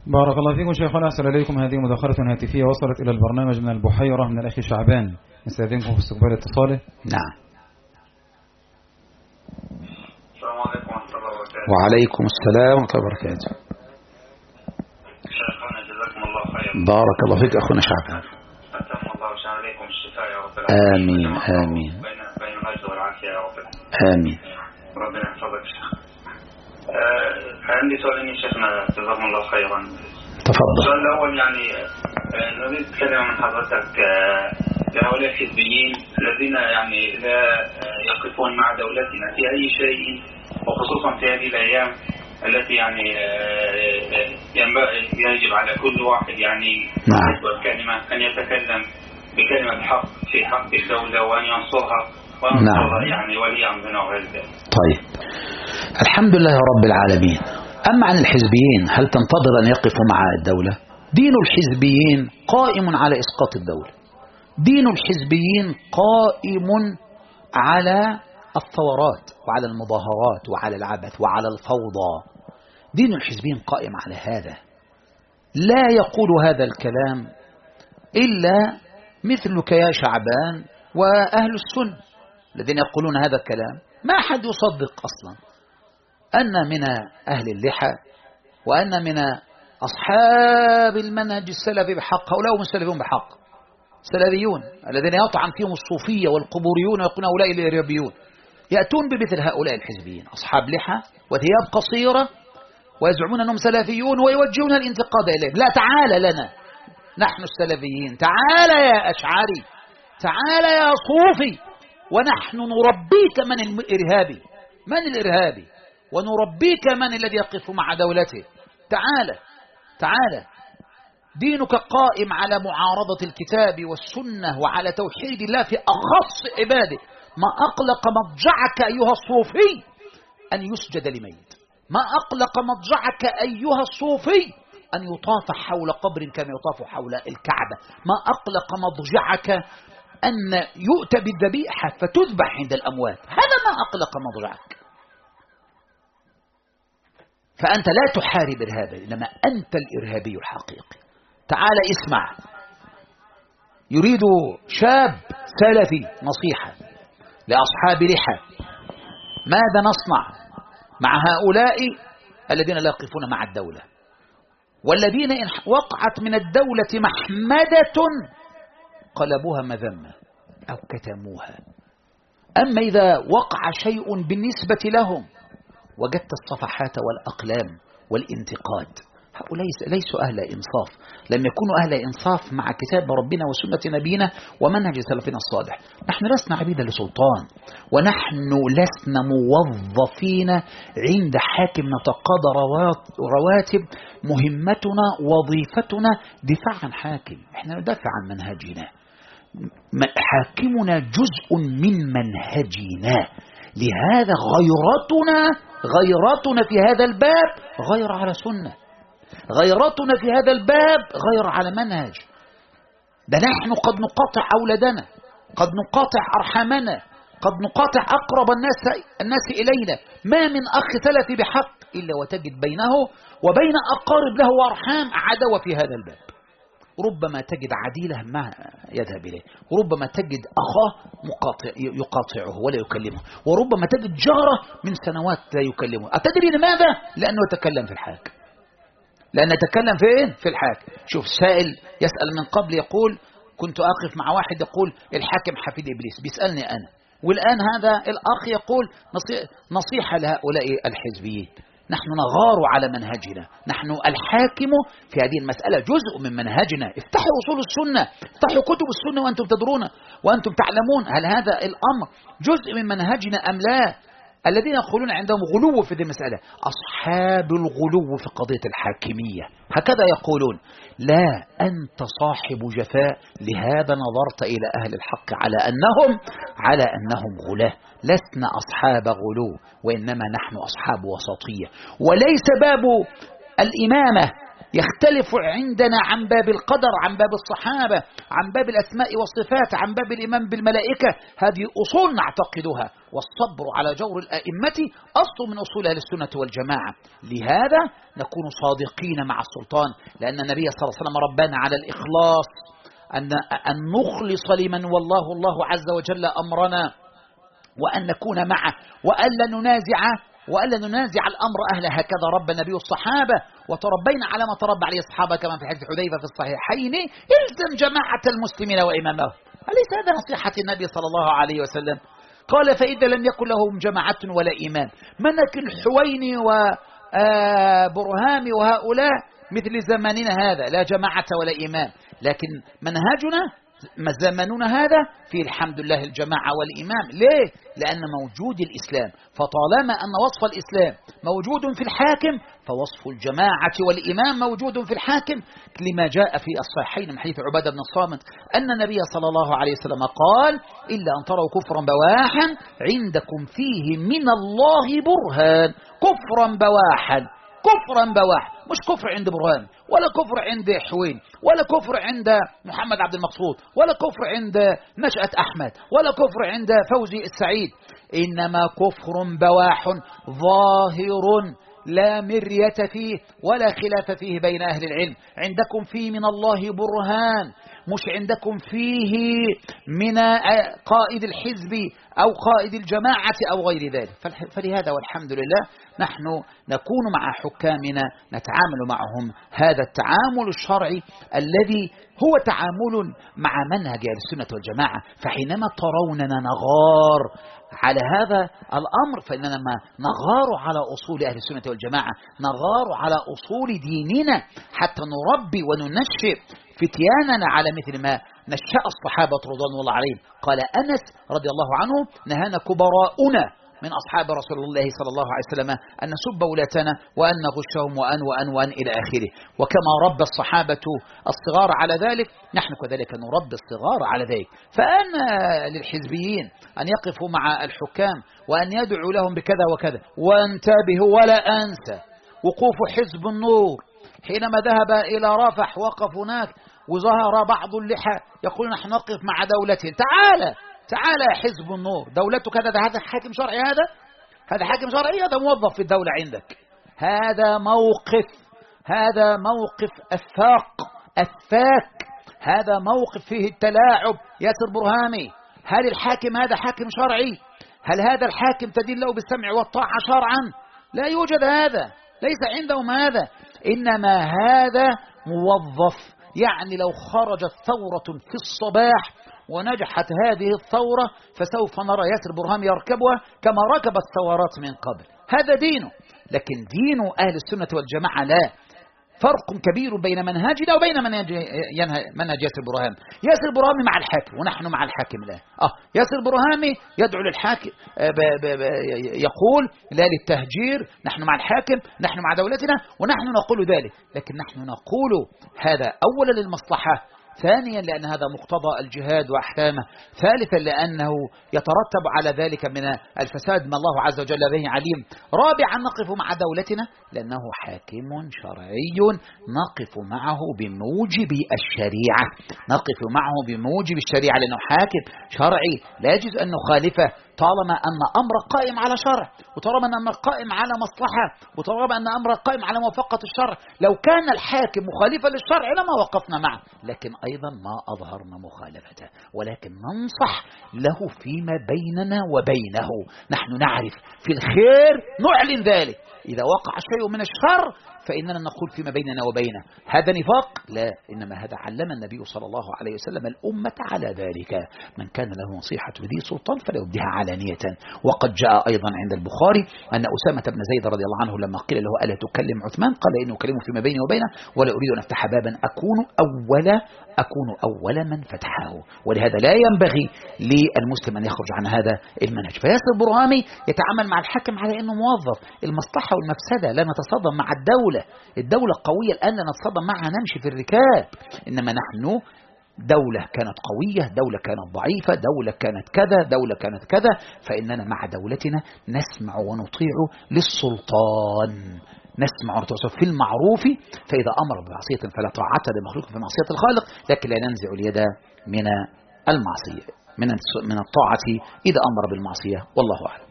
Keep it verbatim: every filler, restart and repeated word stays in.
بارك الله فيكم شيخنا، أحسن إليكم. هذه مداخلة هاتفية وصلت إلى البرنامج من البحيرة من الأخ شعبان، نستأذنكم في استقبال اتصاله. نعم. السلام عليكم ورحمة الله وبركاته. وعليكم السلام ورحمة الله وبركاته. شيخنا جزاكم الله خير. بارك الله فيك أخونا شعبان. أتم الله وشان عليكم الشفاء يا رب العالمين. آمين آمين. بين بين العجز والعافية يا رب. آمين. ربنا يحفظك شيخ. آه عندي سؤالين يا شيخنا جزاكم الله خيرا. تفضل. السؤال الأول يعني آه نريد كلمة من حضرتك آه لهؤلاء الحزبيين الذين يعني لا آه يقفون مع دولتنا في أي شيء، وخصوصا في هذه الأيام التي يعني يجب على كل واحد يعني يحب الكلمة أن يتكلم بكلمة الحق في حق الدولة وأن ينصرها وينصرها نعم. يعني ولي أمرنا وغير ذلك. طيب الحمد لله رب العالمين. أما عن الحزبيين، هل تنتظر أن يقفوا مع الدولة؟ دين الحزبيين قائم على إسقاط الدولة. دين الحزبيين قائم على الثورات وعلى المظاهرات وعلى العبث وعلى الفوضى. دين الحزبيين قائم على هذا. لا يقول هذا الكلام إلا مثلك يا شعبان وأهل السنة الذين يقولون هذا الكلام. ما أحد يصدق أصلا أن من أهل اللحى وأن من أصحاب المنهج السلفي بحق، هؤلاء هم السلفيون بحق، السلفيون الذين يطعن فيهم الصوفية والقبوريون ويقولون هؤلاء الإرهابيون، يأتون بمثل هؤلاء الحزبيين أصحاب لحى وثياب قصيرة ويزعمون أنهم سلفيون ويوجهون الانتقاد إليهم. لا، تعال لنا نحن السلفيين، تعال يا أشعري، تعال يا صوفي، ونحن نربيك من الإرهابي، من الإرهابي، ونربيك من الذي يقف مع دولته. تعال تعال. دينك قائم على معارضة الكتاب والسنة وعلى توحيد الله في أخص عباده. ما أقلق مضجعك أيها الصوفي أن يسجد لميت، ما أقلق مضجعك أيها الصوفي أن يطاف حول قبر كما يطاف حول الكعبة، ما أقلق مضجعك أن يؤتى بالذبيحة فتذبح عند الأموات، هذا ما أقلق مضجعك. فأنت لا تحارب إرهابا، إنما أنت الإرهابي الحقيقي. تعال اسمع. يريد شاب سلفي نصيحة لأصحاب لحى. ماذا نصنع مع هؤلاء الذين لا يقفون مع الدولة، والذين إن وقعت من الدولة محمدة قلبوها مذمة أو كتموها؟ أما إذا وقع شيء بالنسبة لهم وجدت الصفحات والأقلام والانتقاد، هؤلاء ليسوا أهل إنصاف، لم يكونوا أهل إنصاف مع كتاب ربنا وسنة نبينا ومنهج سلفنا الصالح. نحن لسنا عبيدا لسلطان، ونحن لسنا موظفين عند حاكم نتقاضى رواتب. مهمتنا وظيفتنا دفاع عن حاكم، احنا ندافع عن منهجنا. حاكمنا جزء من منهجنا، لهذا غيرتنا غيرتنا في هذا الباب غير على سنة، غيرتنا في هذا الباب غير على منهج. ده نحن قد نقاطع أولادنا، قد نقاطع أرحامنا، قد نقاطع أقرب الناس الناس إلينا. ما من أخ سلفي بحق إلا وتجد بينه وبين أقارب له وأرحام عداوة في هذا الباب. ربما تجد عديله ما يذهب إليه، وربما تجد أخاه مقاطع يقاطعه ولا يكلمه، وربما تجد جاره من سنوات لا يكلمه. أتدري لماذا؟ لأنه يتكلم في الحاكم، لأن يتكلم فين؟ في الحاكم. شوف سائل يسأل من قبل يقول كنت أقف مع واحد يقول الحاكم حفيد إبليس، بيسألني أنا، والآن هذا الأخ يقول نصيحة لهؤلاء الحزبيين. نحن نغار على منهجنا، نحن الحاكم في هذه المسألة جزء من منهجنا. افتحوا أصول السنة، افتحوا كتب السنة وأنتم تدرون وأنتم تعلمون هل هذا الأمر جزء من منهجنا أم لا. الذين يقولون عندهم غلو في هذه المسألة أصحاب الغلو في قضية الحاكمية، هكذا يقولون. لا، أنت صاحب جفاء، لهذا نظرت إلى أهل الحق على أنهم على أنهم غلاة. لسنا أصحاب غلو، وإنما نحن أصحاب وسطية. وليس باب الإمامة يختلف عندنا عن باب القدر، عن باب الصحابة، عن باب الأسماء والصفات، عن باب الإمام بالملائكة. هذه أصول نعتقدها، والصبر على جور الأئمة أصل من أصول أهل السنة والجماعة. لهذا نكون صادقين مع السلطان، لأن النبي صلى الله عليه وسلم ربنا على الإخلاص، أن أن نخلص لمن والله الله عز وجل أمرنا، وأن نكون معه، وألا ننازع وألا ننازع الأمر أهل. هكذا رب النبي الصحابة، وتربينا على ما تربى عليه الصحابة، كما في حديث حذيفة في الصحيحين: الزم جماعة المسلمين وإمامهم. أليس هذا نصيحة النبي صلى الله عليه وسلم؟ قال: فإذا لم يكن لهم جماعة ولا إمام. منك الحويني وبرهام وهؤلاء مثل زماننا هذا لا جماعة ولا إمام، لكن منهجنا زماننا هذا فيه الحمد لله الجماعة والإمام. ليه؟ لأن موجود الإسلام، فطالما أن وصف الإسلام موجود في الحاكم فوصف الجماعة والإمام موجود في الحاكم، لما جاء في الصحيحين من حديث عبادة بن الصامت أن النبي صلى الله عليه وسلم قال: إلا أن تروا كفرا بواحا عندكم فيه من الله برهان. كفرا بواحا، كفرا بواح، مش كفر عند برهان، ولا كفر عند حوين، ولا كفر عند محمد عبد المقصود، ولا كفر عند نشأة أحمد، ولا كفر عند فوزي السعيد، إنما كفر بواح ظاهر لا مرية فيه ولا خلاف فيه بين أهل العلم. عندكم فيه من الله برهان، مش عندكم فيه من قائد الحزب أو قائد الجماعة أو غير ذلك. فلهذا والحمد لله نحن نكون مع حكامنا نتعامل معهم هذا التعامل الشرعي الذي هو تعامل مع منهج أهل السنة والجماعة. فحينما تروننا نغار على هذا الأمر فإننا ما نغار على أصول أهل السنة والجماعة، نغار على أصول ديننا حتى نربي وننشئ فتياننا على مثل ما نشأ الصحابة رضوان الله عليهم. قال أنس رضي الله عنه: نهانا كبراؤنا من أصحاب رسول الله صلى الله عليه وسلم أن نسب ولاتنا وأن نغشهم وأن وأن وأن إلى آخره. وكما رب الصحابة الصغار على ذلك نحن كذلك نربي الصغار على ذلك. فأنا للحزبيين أن يقفوا مع الحكام وأن يدعوا لهم بكذا وكذا. وانتبهوا ولا أنسى وقوف حزب النور حينما ذهب إلى رفح، وقف هناك وظهر بعض اللحى يقول: نحن نقف مع دولتهم. تعالى تعالى يا حزب النور، دولتك هذا هذا حاكم شرعي، هذا هذا حاكم شرعي، هذا موظف في الدولة عندك. هذا موقف هذا موقف الفاق الفاك، هذا موقف فيه التلاعب. ياسر برهامي، هل الحاكم هذا حاكم شرعي؟ هل هذا الحاكم تدين له بالسمع والطاعة شرعا؟ لا يوجد هذا، ليس عندهم هذا، إنما هذا موظف. يعني لو خرجت ثورة في الصباح ونجحت هذه الثورة فسوف نرى ياسر برهامي يركبها كما ركبت ثورات من قبل. هذا دينه. لكن دين أهل السنة والجماعة لا، فرق كبير بين منهجنا وبين منهج منهج ياسر برهامي. ياسر برهامي مع الحاكم ونحن مع الحاكم لا. آه ياسر برهامي يدعو للحاكم، يقول لا للتهجير، نحن مع الحاكم، نحن مع دولتنا، ونحن نقول ذلك. لكن نحن نقول هذا أولا للمصلحة، ثانيا لأن هذا مقتضى الجهاد وأحكامه، ثالثا لأنه يترتب على ذلك من الفساد ما الله عز وجل به عليم، رابعا نقف مع دولتنا لأنه حاكم شرعي نقف معه بموجب الشريعة، نقف معه بموجب الشريعة لأنه حاكم شرعي لا يجوز أن نخالفه طالما أن أمر قائم على شرع، وطالما أن أمر قائم على مصلحة، وطالما أن أمر قائم على موافقة الشرع. لو كان الحاكم مخالفا للشرع لما وقفنا معه، لكن أيضا ما أظهرنا مخالفته، ولكن ننصح له فيما بيننا وبينه. نحن نعرف في الخير نعلن ذلك، إذا وقع شيء من الشر فإننا نقول فيما بيننا وبينه. هذا نفاق؟ لا، إنما هذا علم النبي صلى الله عليه وسلم الأمة على ذلك. من كان له نصيحة ذي سلطان فليبدها علانية. وقد جاء أيضا عند البخاري أن أسامة بن زيد رضي الله عنه لما قيل له ألا تكلم عثمان قال إنه كلمه فيما بيني وبينه ولا أريد أن أفتح بابا أكون أول أكون أول من فتحه. ولهذا لا ينبغي للمسلم أن يخرج عن هذا المنهج. فياسر برهامي يتعامل مع الحاكم على أنه موظف. المصلحة والمفسدة لا نتصادم مع الدولة، الدولة قوية الآن لا نتصادم معها نمشي في الركاب، إنما نحن دولة كانت قوية، دولة كانت ضعيفة، دولة كانت كذا، دولة كانت كذا، فإننا مع دولتنا نسمع ونطيع للسلطان، نسمع ونطيع في المعروف، فإذا أمر بمعصية فلا طاعة لمخلوق في معصية الخالق، لكن لا ننزع اليد من المعصية من من الطاعة إذا أمر بالمعصية، والله أعلم.